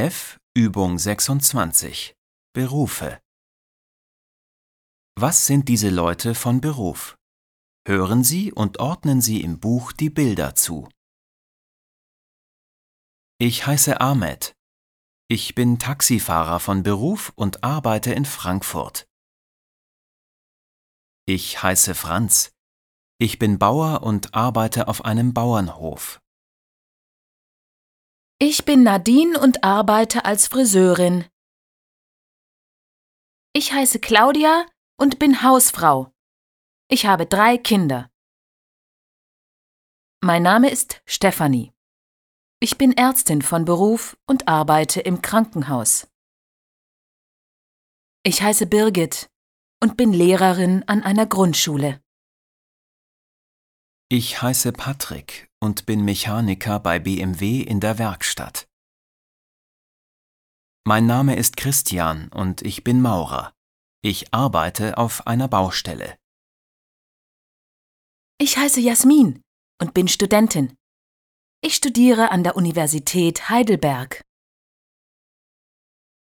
F, Übung 26. Berufe. Was sind diese Leute von Beruf? Hören Sie und ordnen Sie im Buch die Bilder zu. Ich heiße Ahmed. Ich bin Taxifahrer von Beruf und arbeite in Frankfurt. Ich heiße Franz. Ich bin Bauer und arbeite auf einem Bauernhof. Ich bin Nadine und arbeite als Friseurin. Ich heiße Claudia und bin Hausfrau. Ich habe 3 Kinder. Mein Name ist Stefanie. Ich bin Ärztin von Beruf und arbeite im Krankenhaus. Ich heiße Birgit und bin Lehrerin an einer Grundschule. Ich heiße Patrick und bin Mechaniker bei BMW in der Werkstatt. Mein Name ist Christian und ich bin Maurer. Ich arbeite auf einer Baustelle. Ich heiße Jasmin und bin Studentin. Ich studiere an der Universität Heidelberg.